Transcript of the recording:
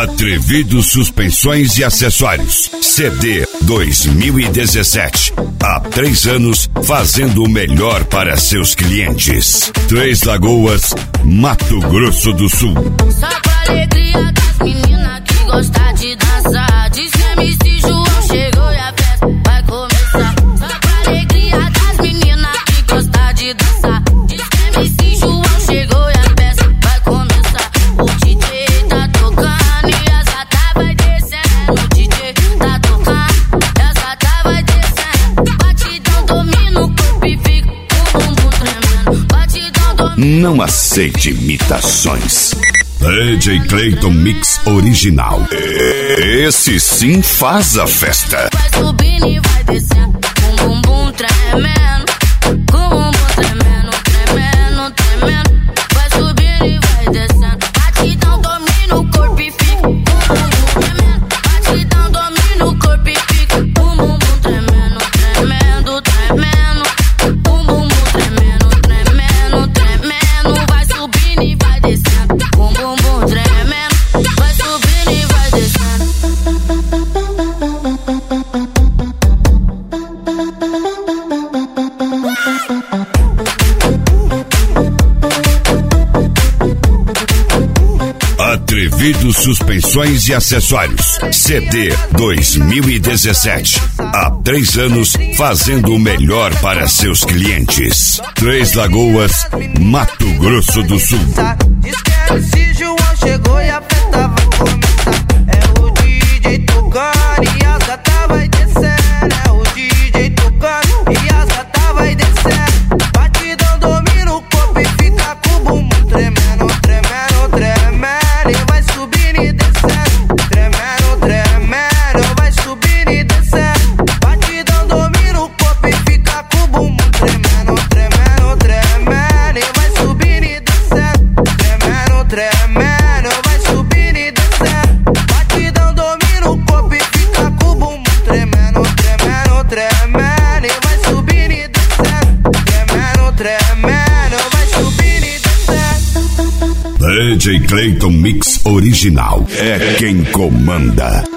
Atrevido Suspensões e Acessórios. CD 2017. Há 3 anos fazendo o melhor para seus clientes. Três Lagoas, Mato Grosso do Sul. Só com a alegria das meninas que gostam de dançar. Diz que MC João chegou e a festa vai começar. Só com a alegria das meninas que gostam de dançar. Diz que MC João chegou e a festa vai começar. O DJ tá tocando e a Zata vai descendo. O DJ tá tocando e a Zata vai descendo. Batidão domina o corpo e fica o bumbum tremendo. Batidão domina. Não aceite imitações. DJ Clayton Mix Original. Esse sim faz a festa. Vai subindo e vai descendo, com bumbum tremendo, com bumbum tremendo, tremendo, tremendo. Vai subindo e vai descendo, batidão domina o corpo e fica com bumbum tremendo. Batidão domina o corpo e fica com bumbum tremendo, tremendo, tremendo, com bumbum tremendo, tremendo, tremendo. Vai subindo e vai descendo, com bumbum tremendo. Vai subindo e vai descendo. Atrevido Suspensões e Acessórios. CD 2017. Há 3 anos fazendo o melhor para seus clientes. Três Lagoas, Mato Grosso do Sul. Diz que MC João chegou e a festa vai começar. É o DJ tocando e a Zata vai descendo. É o DJ tocando e a Zata vai descendo. Batidão domina o corpo e fica com o bumbum tremendo, tremendo, tremendo. E vai subindo e descendo, tremendo, tremendo. Vai subindo e descendo. Batidão domina o corpo e fica com o bumbum tremendo, tremendo, tremendo. E vai subindo e descendo, tremendo, tremendo. Vai subindo e descendo. Batidão domina o corpo e fica com o bumbum tremendo, tremendo, tremendo. E vai subindo e descendo, tremendo, tremendo. Vai subindo e descendo. DJ Clayton Mix Original. É quem comanda.